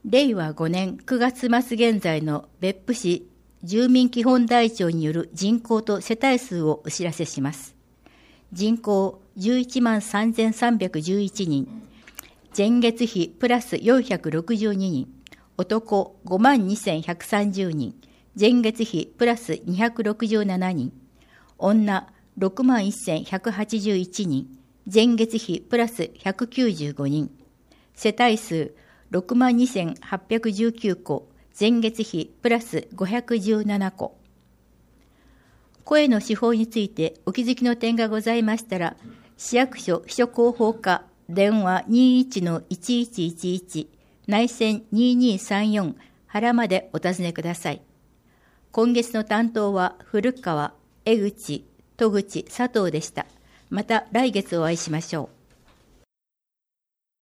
令和5年9月末現在の別府市住民基本台帳による人口と世帯数をお知らせします。人口11万3311人、前月比プラス462人、男5万2130人、前月比プラス267人、女6万1181人、前月比プラス195人、世帯数6万2819戸、前月比プラス517戸。声の手法についてお気づきの点がございましたら、市役所秘書広報課電話 21-1111 内線2234原までお尋ねください。今月の担当は古川、江口、戸口、佐藤でした。また来月お会いしましょう。